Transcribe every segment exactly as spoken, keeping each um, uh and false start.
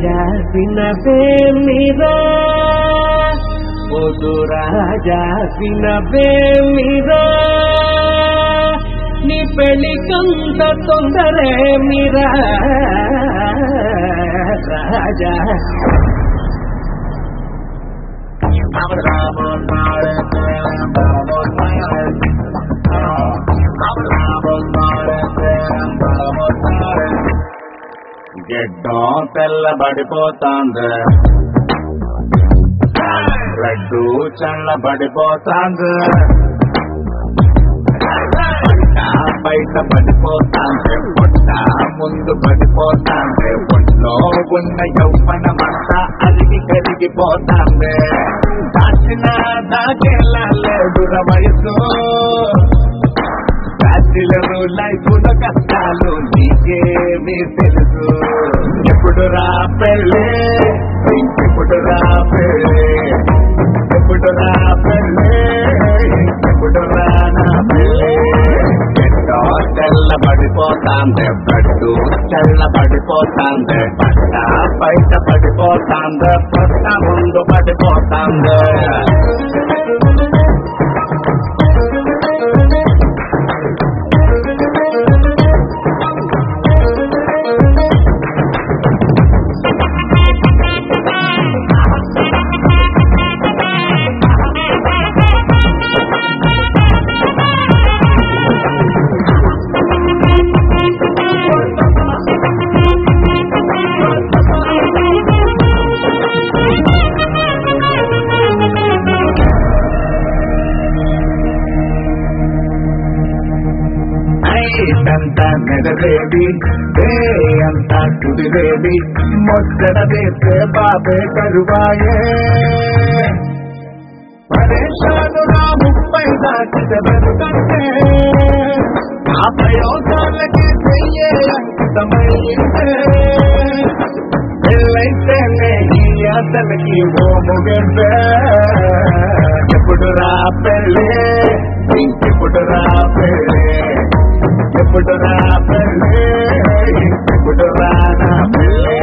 రాజా వినవేమిరా ఓదు రాజా వినవేమిరా నీ పెళ్ళికంత తొందరేమిరా రాజా గెడ్డం తెల్లబడిపోతాంది రెడ్డు చల్లబడిపోతాంది బయట పడిపోతాంది పొట్ట ముందు పడిపోతాంది ఒంట్లో ఉన్న యౌవనమంతా అరిగి కరిగిపోతాంది దాచిన దాచేలా లేదుర వయసు బ్యాచిలరు లైఫ్ల కష్టాలు నీకేమీ తెలుసు ఎప్పుడు రా పెళ్ళి ఇంకెప్పుడు రా పెళ్ళి ఎప్పుడు రా పెళ్ళి ఇంకెప్పుడు రా నా పెళ్ళి ఎన్నో తెల్లబడిపోతాంది బడ్డు చల్లబడిపోతాంది పట్ట బయట పడిపోతాంది పొట్ట ముందు పడిపోతాంది అంత మెదవేది ఏ అంత కుదిరేది మొత్తడ వేస్తే బాబే కరువాయే పరేషాను నా ముప్పై దాటితే బతుకంటే ఆ ప్రయోగాలకి చెయ్యే అంకితమైందే పెళ్ళైతేనే ఈ అతనికి ఓ ముగింపే ఎప్పుడు రా పెళ్ళి ఇంకెప్పుడు రా పెళ్ళి ఎప్పుడు రా పెళ్ళి ఎప్పుడు రా నా పెళ్ళి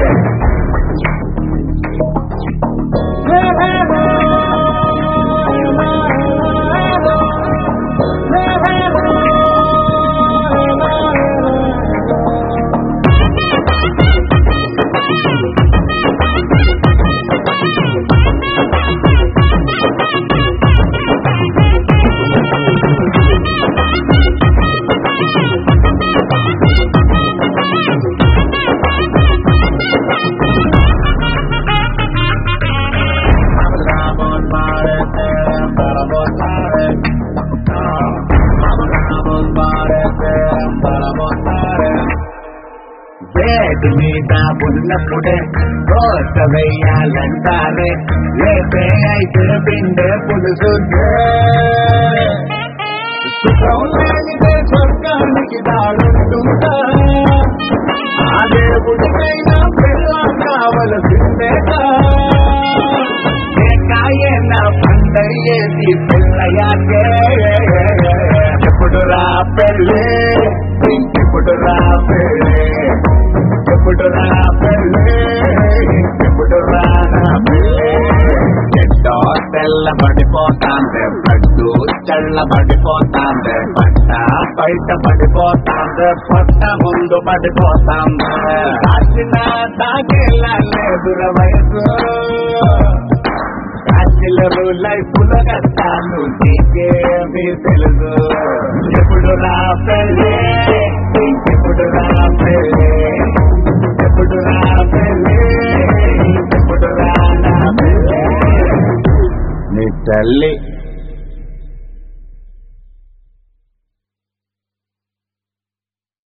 వేడి మీద ఉన్నప్పుడే దోశ వేయాలంటారే రేపే అయితే బిందె పులుసుంటే సుఖం లేనిదే స్వర్గానికి దాడుంటుంటా ఆ దేవుడికైనా పిల్ల కావలసిందేగా ఏకాయన పండయ్యేది పిల్లయాకే ఎప్పుడు రా పెళ్ళి ఇంకెప్పుడు రా పెళ్ళి ఎప్పుడు రా పెళ్ళి ఎప్పుడు రా నా పెళ్ళి ఎట్టో తెల్లబడిపోతాంది బడ్డు చల్లబడిపోతాంది పట్ట బయట పడిపోతాంది పొట్ట ముందు పడిపోతాంది దాచిన దాకేలా లేదుర వయసు బ్యాచిలరు లైఫ్ల కష్టాలు నీకేమీ తెలుసు ఎప్పుడు రా పెళ్ళి ఇంకెప్పుడు రా పెళ్ళి ఎప్పుడు రా పెళ్ళి ఇంకెప్పుడు రా నా పెళ్ళి నీ తల్లి